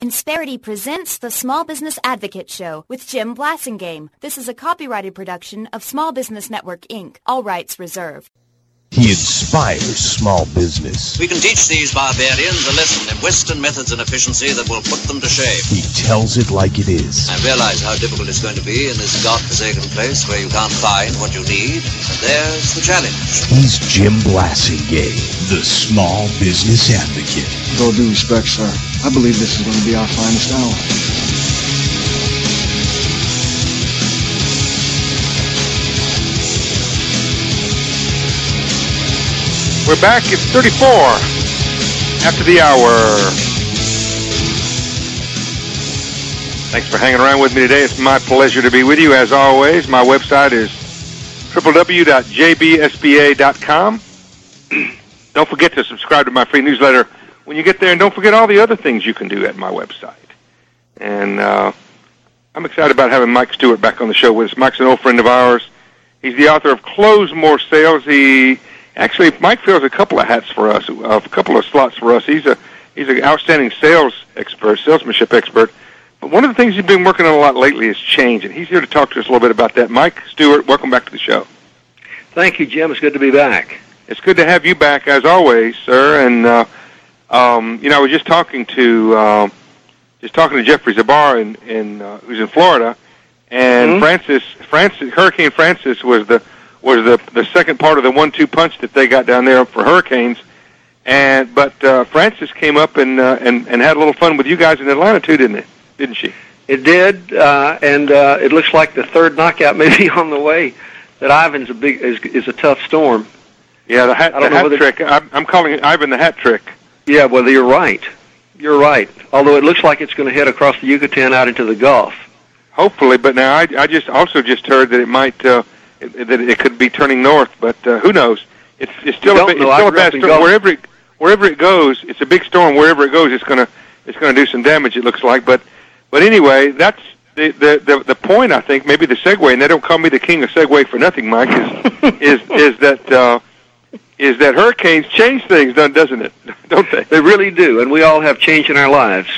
Insperity presents the Small Business Advocate Show with Jim Blasingame. This is a copyrighted production of Small Business Network, Inc. All rights reserved. He inspires small business. We can teach these barbarians a lesson in Western methods and efficiency that will put them to shame. He tells it like it is. I realize how difficult it's going to be in this godforsaken place where you can't find what you need. There's the challenge. He's Jim Blasingame, the Small Business Advocate. With all due respect, sir, I believe this is going to be our finest hour. We're back. It's 34 after the hour. Thanks for hanging around with me today. It's my pleasure to be with you, as always. My website is www.jbsba.com. Don't forget to subscribe to my free newsletter when you get there, and don't forget all the other things you can do at my website. And I'm excited about having Mike Stewart back on the show with us. Mike's an old friend of ours. He's the author of Close More Sales. Actually, Mike fills a couple of hats for us, a couple of slots for us. He's an outstanding sales expert, salesmanship expert. But one of the things he's been working on a lot lately is change, and he's here to talk to us a little bit about that. Mike Stewart, welcome back to the show. Thank you, Jim. It's good to be back. It's good to have you back, as always, sir. And I was just talking to Jeffrey Zabar, who's in Florida, and Hurricane Francis was the second part of the 1-2 punch that they got down there for hurricanes, but Francis came up and had a little fun with you guys in Atlanta too, didn't she? It did, and it looks like the third knockout may be on the way. That Ivan's is a tough storm. Yeah, the hat trick. I'm calling it Ivan the hat trick. Yeah, well, you're right. You're right. Although it looks like it's going to head across the Yucatan out into the Gulf. Hopefully, but now I just heard that it might. That it could be turning north, but who knows? It's still a bad storm. Wherever it goes, it's a big storm. Wherever it goes, it's gonna do some damage. It looks like, but anyway, that's the point. I think maybe the segue, and they don't call me the king of segue for nothing, Mike. Is that hurricanes change things, doesn't it? Don't they? They really do, and we all have change in our lives.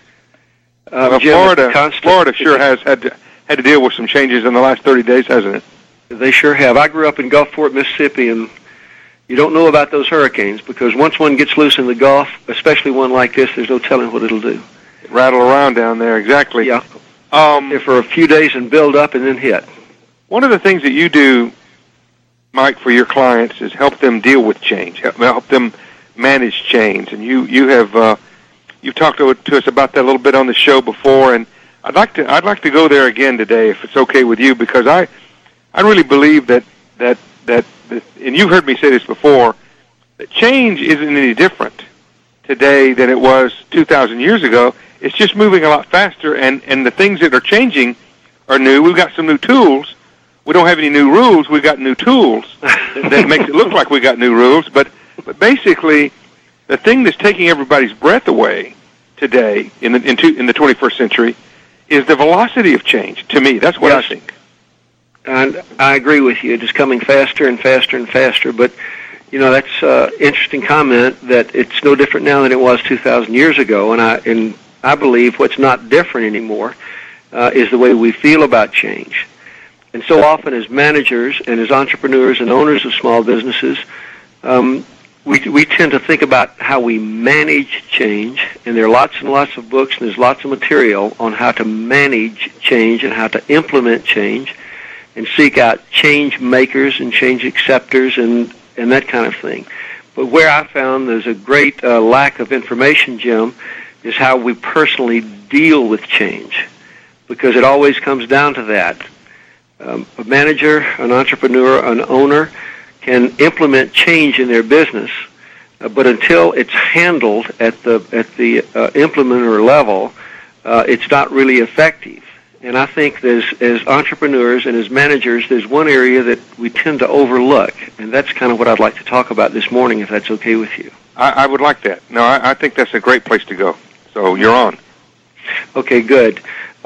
Jim, Florida sure has had to deal with some changes in the last 30 days, hasn't it? They sure have. I grew up in Gulfport, Mississippi, and you don't know about those hurricanes because once one gets loose in the Gulf, especially one like this, there's no telling what it'll do. Rattle around down there, exactly. Yeah. For a few days and build up and then hit. One of the things that you do, Mike, for your clients is help them deal with change, help them manage change, and you've talked to us about that a little bit on the show before, and I'd like to go there again today if it's okay with you because I really believe that, and you've heard me say this before, that change isn't any different today than it was 2,000 years ago. It's just moving a lot faster, and the things that are changing are new. We've got some new tools. We don't have any new rules. We've got new tools that makes it look like we got new rules. But basically, the thing that's taking everybody's breath away today in the 21st century is the velocity of change. To me, that's what I think. And I agree with you. It is coming faster and faster and faster. But, that's an interesting comment that it's no different now than it was 2,000 years ago. And I believe what's not different anymore is the way we feel about change. And so often as managers and as entrepreneurs and owners of small businesses, we tend to think about how we manage change. And there are lots and lots of books and there's lots of material on how to manage change and how to implement change and seek out change makers and change acceptors and that kind of thing. But where I found there's a great lack of information, Jim, is how we personally deal with change, because it always comes down to that. A manager, an entrepreneur, an owner can implement change in their business, but until it's handled at the implementer level, it's not really effective. And I think as entrepreneurs and as managers, there's one area that we tend to overlook, and that's kind of what I'd like to talk about this morning, if that's okay with you. I would like that. No, I think that's a great place to go. So you're on. Okay, good.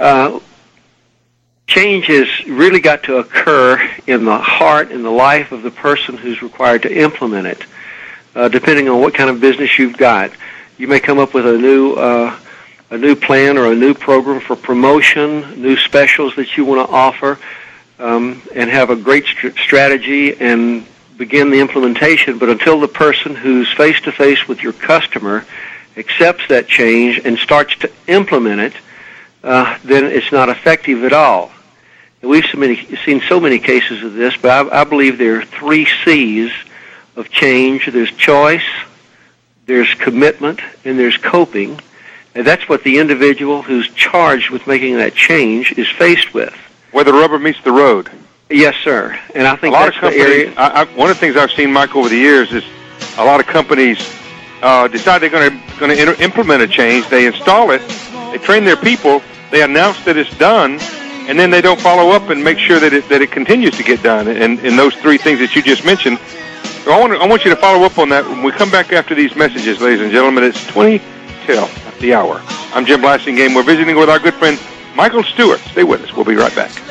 Change has really got to occur in the heart and the life of the person who's required to implement it, depending on what kind of business you've got. You may come up with a new a new plan or a new program for promotion, new specials that you want to offer, and have a great strategy and begin the implementation. But until the person who's face-to-face with your customer accepts that change and starts to implement it, then it's not effective at all. We've seen so many cases of this, but I believe there are 3 C's of change. There's choice, there's commitment, and there's coping. And that's what the individual who's charged with making that change is faced with. Where the rubber meets the road. Yes, sir. And I think a lot that's of companies, the area. One of the things I've seen, Mike, over the years is a lot of companies decide they're going to implement a change. They install it. They train their people. They announce that it's done, and then they don't follow up and make sure that it continues to get done. And those 3 things that you just mentioned. So I want you to follow up on that when we come back after these messages, ladies and gentlemen. It's 20 till the hour. I'm Jim Blasingame. We're visiting with our good friend Michael Stewart. Stay with us. We'll be right back.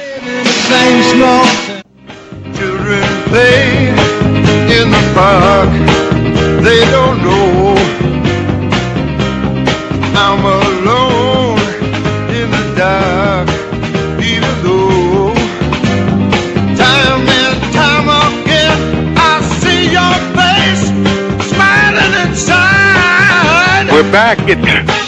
Children play in the park. They don't know I'm alone in the dark. Even though time and time again I see your face smiling inside. We're back at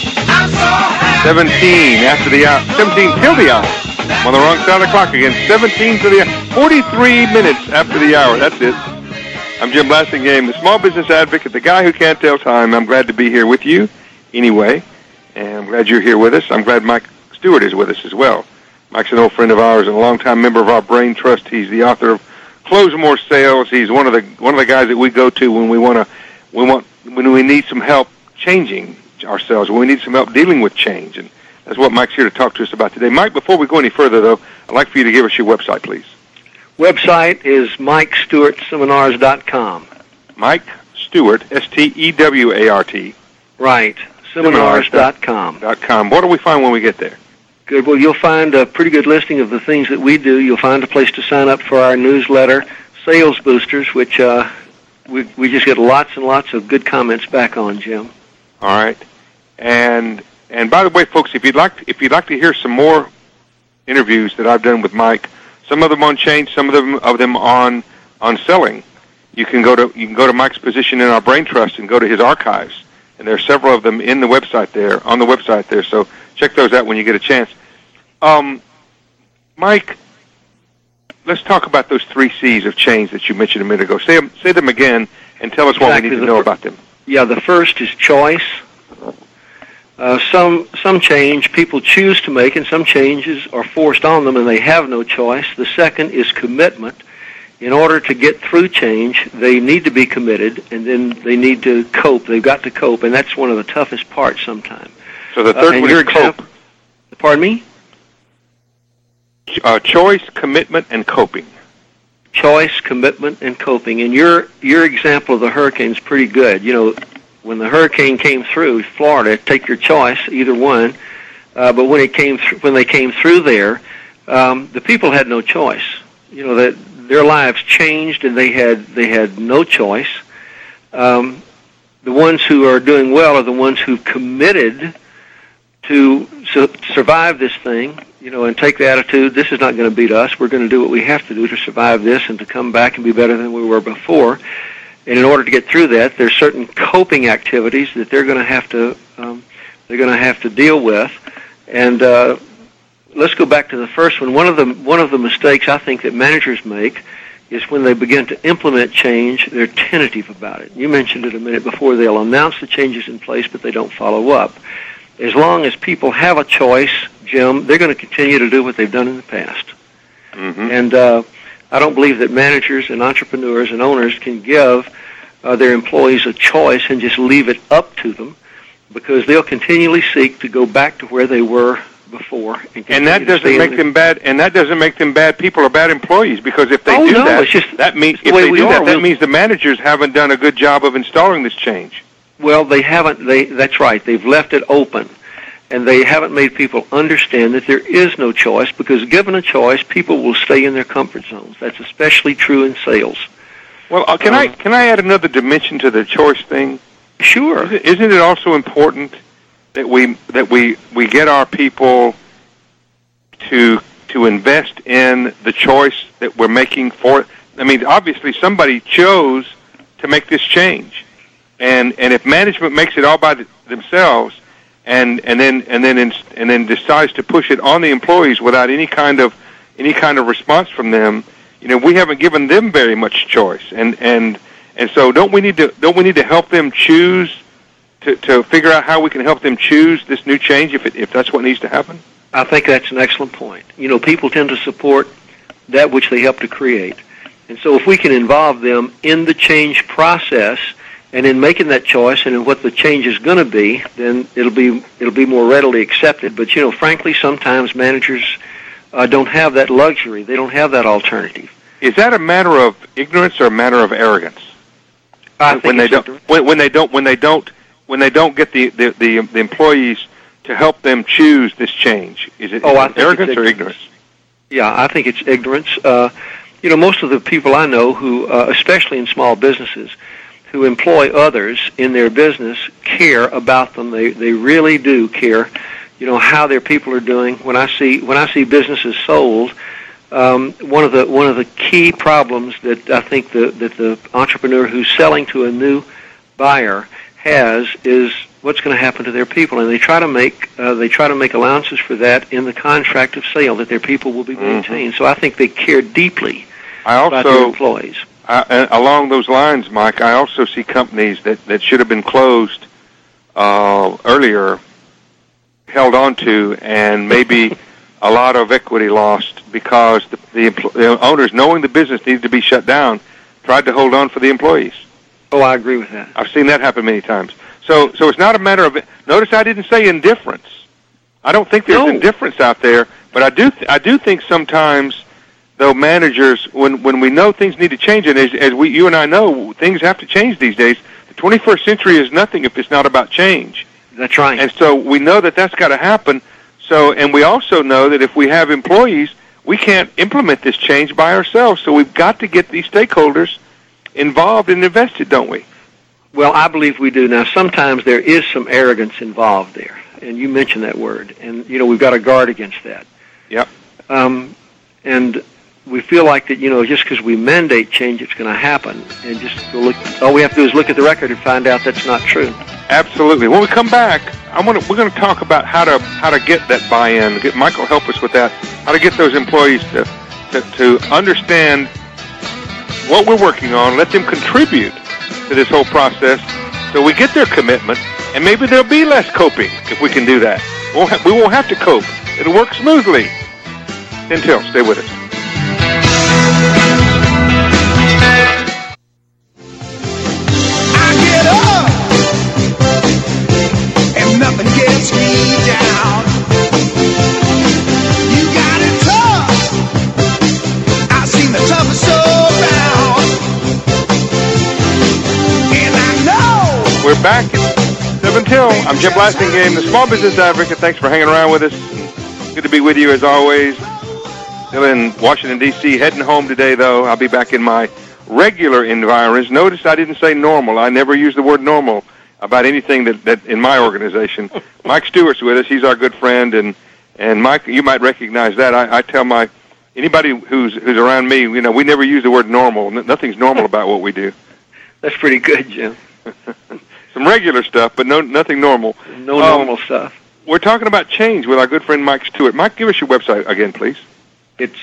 17 after the hour, 17 till the hour. I'm on the wrong side of the clock again. 17 to the hour. 43 minutes after the hour. That's it. I'm Jim Blasingame, the small business advocate, the guy who can't tell time. I'm glad to be here with you anyway, and I'm glad you're here with us. I'm glad Mike Stewart is with us as well. Mike's an old friend of ours and a longtime member of our Brain Trust. He's the author of Close More Sales. He's one of the guys that we go to when when we need some help changing ourselves, when we need some help dealing with change, and that's what Mike's here to talk to us about today. Mike, before we go any further, though, I'd like for you to give us your website, please. Website is MikeStewartSeminars.com. Mike Stewart, Stewart. Right, seminars.com. What do we find when we get there? Good. Well, you'll find a pretty good listing of the things that we do. You'll find a place to sign up for our newsletter, Sales Boosters, which we just get lots and lots of good comments back on, Jim. All right. And by the way, folks, if you'd like to hear some more interviews that I've done with Mike, some of them on change, some of them on selling, you can go to Mike's position in our Brain Trust and go to his archives, and there are several of them on the website there. So check those out when you get a chance. Mike, let's talk about those 3 C's of change that you mentioned a minute ago. Say them again and tell us what we need to know about them. Yeah, the first is choice. Some change people choose to make, and some changes are forced on them, and they have no choice. The second is commitment. In order to get through change, they need to be committed, and then they need to cope. They've got to cope, and that's one of the toughest parts sometimes. So the third one is cope. Pardon me? Choice, commitment, and coping. Choice, commitment, and coping. And your example of the hurricane is pretty good. You know, when the hurricane came through Florida, take your choice, either one. But when they came through there, the people had no choice. You know, that their lives changed, and they had no choice. The ones who are doing well are the ones who've committed to survive this thing, you know, and take the attitude, this is not going to beat us. We're going to do what we have to do to survive this and to come back and be better than we were before. And in order to get through that, there's certain coping activities that they're going to have to deal with. And let's go back to the first one. One of the mistakes I think that managers make is when they begin to implement change, they're tentative about it. You mentioned it a minute before. They'll announce the changes in place, but they don't follow up. As long as people have a choice, Jim, they're going to continue to do what they've done in the past. Mm-hmm. And I don't believe that managers and entrepreneurs and owners can give their employees a choice and just leave it up to them, because they'll continually seek to go back to where they were before. And that doesn't make them bad. And that doesn't make them bad people or bad employees, because if they that means the managers haven't done a good job of installing this change. Well, they haven't. That's right. They've left it open, and they haven't made people understand that there is no choice, because given a choice, people will stay in their comfort zones. That's especially true in sales. Well, can I add another dimension to the choice thing? Sure. Isn't it also important that we get our people to invest in the choice that we're making for. I mean, obviously somebody chose to make this change, and if management makes it all by themselves, and then decides to push it on the employees without any kind of response from them, we haven't given them very much choice, and so don't we need to help them choose to figure out how we can help them choose this new change if that's what needs to happen? I think that's an excellent point. People tend to support that which they help to create. And so if we can involve them in the change process and in making that choice and in what the change is going to be, then it'll be more readily accepted. But, frankly, sometimes managers don't have that luxury. They don't have that alternative. Is that a matter of ignorance or a matter of arrogance? I think when they don't get the employees to help them choose this change, is it arrogance or ignorance? Yeah, I think it's ignorance. Most of the people I know who, especially in small businesses, who employ others in their business care about them. They really do care, how their people are doing. When I see businesses sold, one of the key problems that I think that the entrepreneur who's selling to a new buyer has is what's going to happen to their people, and they try to make allowances for that in the contract of sale, that their people will be maintained. So I think they care deeply about their employees. Along those lines, Mike, I also see companies that should have been closed earlier held on to, and maybe a lot of equity lost because the owners, knowing the business needed to be shut down, tried to hold on for the employees. Oh, I agree with that. I've seen that happen many times. So it's not a matter of. Notice I didn't say indifference. I don't think there's indifference out there, but I do think sometimes, though, managers, when we know things need to change, and as you and I know, things have to change these days. The 21st century is nothing if it's not about change. That's right. And so we know that that's got to happen. So, and we also know that if we have employees, we can't implement this change by ourselves. So we've got to get these stakeholders involved and invested, don't we? Well, I believe we do. Now, sometimes there is some arrogance involved there, and you mentioned that word, and, we've got to guard against that. Yep. And we feel like that, just because we mandate change, it's going to happen, and just all we have to do is look at the record and find out that's not true. Absolutely. When we come back, we're going to talk about how to get that buy-in. Michael, help us with that. How to get those employees to understand what we're working on, let them contribute to this whole process, so we get their commitment, and maybe there'll be less coping if we can do that. We won't have to cope. It'll work smoothly. Until, stay with us. I get up and nothing gets me down. You got it tough. I've seen the toughest around. And I know. We're back at 7 Till. I'm Jim Blasingame, the Small Business Advocate. Thanks for hanging around with us. Good to be with you as always. Still in Washington, D.C., heading home today, though. I'll be back in my regular environs. Notice I didn't say normal. I never use the word normal about anything that in my organization. Mike Stewart's with us. He's our good friend, and Mike, you might recognize that. I tell anybody who's around me, we never use the word normal. Nothing's normal about what we do. That's pretty good, Jim. Some regular stuff, but nothing normal. No normal stuff. We're talking about change with our good friend Mike Stewart. Mike, give us your website again, please. It's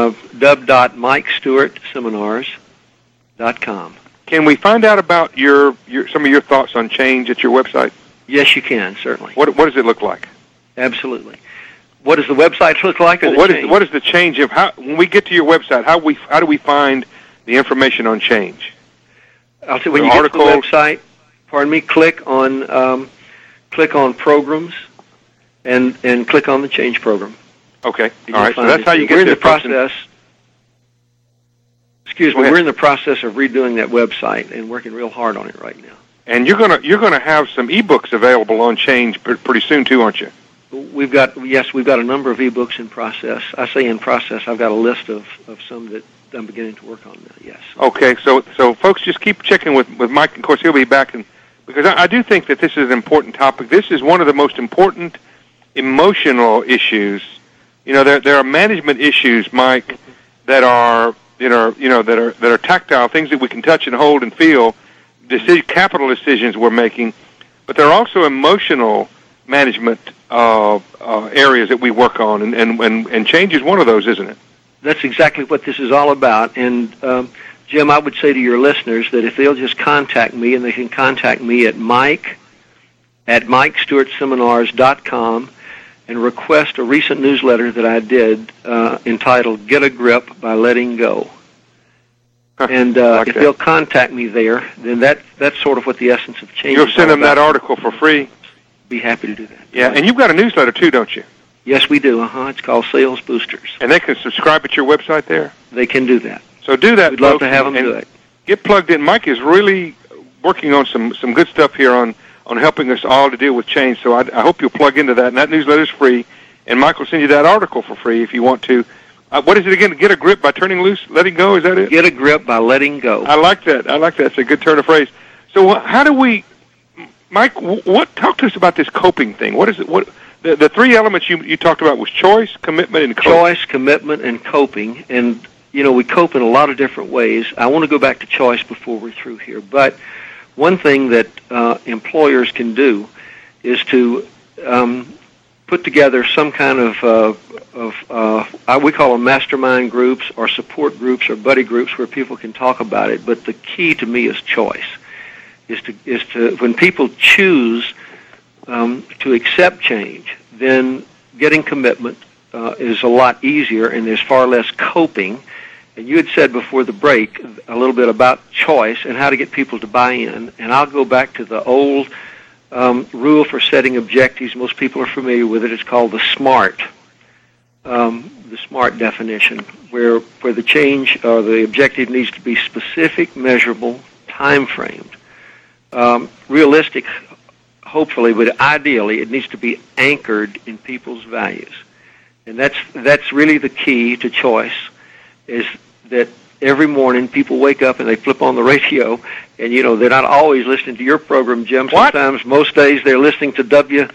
www.mikestewartseminars.com. Can we find out about some of your thoughts on change at your website? Yes, you can, certainly. What does it look like? Absolutely. What does the website look like? Or what is the change of when we get to your website? How do we find the information on change? I'll say when you get to the website, click on programs, and click on the change program. Okay. All right. So that's how you get we're in the process. Excuse me. We're in the process of redoing that website and working real hard on it right now. And you're gonna have some ebooks available on change pretty soon too, aren't you? We've got a number of ebooks in process. I say in process. I've got a list of some that I'm beginning to work on now. Yes. Okay. So folks, just keep checking with Mike. Of course, he'll be back because I do think that this is an important topic. This is one of the most important emotional issues. You know, there are management issues, Mike, that are that are tactile, things that we can touch and hold and feel, capital decisions we're making, but there are also emotional management areas that we work on, and change is one of those, isn't it? That's exactly what this is all about. And Jim, I would say to your listeners that if they'll just contact me, and they can contact me at MikeStewartSeminars.com and request a recent newsletter that I did entitled "Get a Grip by Letting Go." And if they'll contact me there, then that's sort of what the essence of change is. You'll send them that article for free? Be happy to do that. Yeah, and you've got a newsletter too, don't you? Yes, we do. It's called Sales Boosters. And they can subscribe at your website there? They can do that. So do that, We'd folks, love to have them do it. Get plugged in. Mike is really working on some good stuff here on helping us all to deal with change. So I hope you'll plug into that. And that newsletter is free. And Mike will send you that article for free if you want to. What is it again? Get a grip by turning loose, letting go. Is that it? Get a grip by letting go. I like that. It's a good turn of phrase. So how do we, Mike? Talk to us about this coping thing. What is it? What the three elements you talked about was choice, commitment, and coping. Choice, commitment, and coping. And we cope in a lot of different ways. I want to go back to choice before we're through here. But one thing that employers can do is to put together some kind of we call them mastermind groups or support groups or buddy groups where people can talk about it. But the key to me is choice. Is to when people choose to accept change, then getting commitment is a lot easier, and there's far less coping. And you had said before the break a little bit about choice and how to get people to buy in. And I'll go back to the old rule for setting objectives. Most people are familiar with it. It's called the SMART definition, where the change or the objective needs to be specific, measurable, time-framed, realistic, hopefully, but ideally it needs to be anchored in people's values. And that's really the key to choice, is that every morning people wake up and they flip on the radio, and they're not always listening to your program, Jim. Sometimes, most days, they're listening to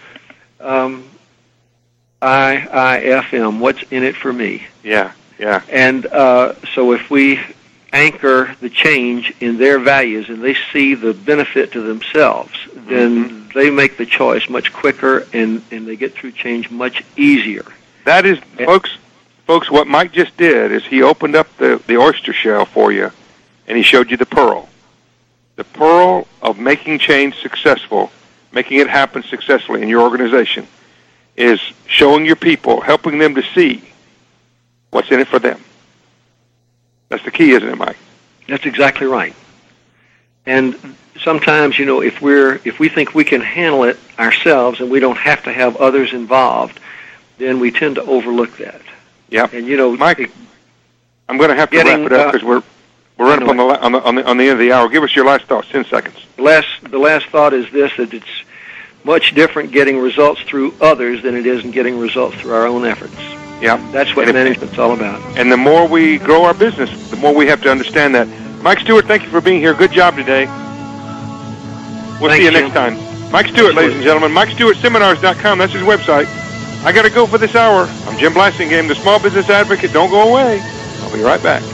WIIFM. What's in it for me? Yeah. And so if we anchor the change in their values and they see the benefit to themselves, then they make the choice much quicker, and they get through change much easier. That is, folks, what Mike just did is he opened up the oyster shell for you, and he showed you the pearl. The pearl of making change successful, making it happen successfully in your organization, is showing your people, helping them to see what's in it for them. That's the key, isn't it, Mike? That's exactly right. And sometimes, if we think we can handle it ourselves and we don't have to have others involved, then we tend to overlook that. Yeah. And Mike, I'm going to have to wrap it up because we're running up on the end of the hour. Give us your last thoughts, 10 seconds. The last thought is this: that it's much different getting results through others than it is in getting results through our own efforts. Yeah. That's what management's all about. And the more we grow our business, the more we have to understand that. Mike Stewart, thank you for being here. Good job today. We'll see you next time. Mike Stewart, ladies and gentlemen. MikeStewartSeminars.com. That's his website. I got to go for this hour. I'm Jim Blassingame, the Small Business Advocate. Don't go away. I'll be right back.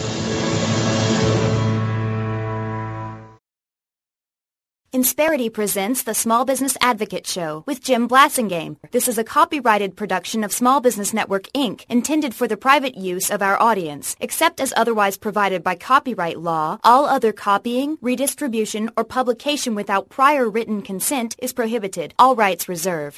Insperity presents the Small Business Advocate Show with Jim Blassingame. This is a copyrighted production of Small Business Network, Inc., intended for the private use of our audience. Except as otherwise provided by copyright law, all other copying, redistribution, or publication without prior written consent is prohibited. All rights reserved.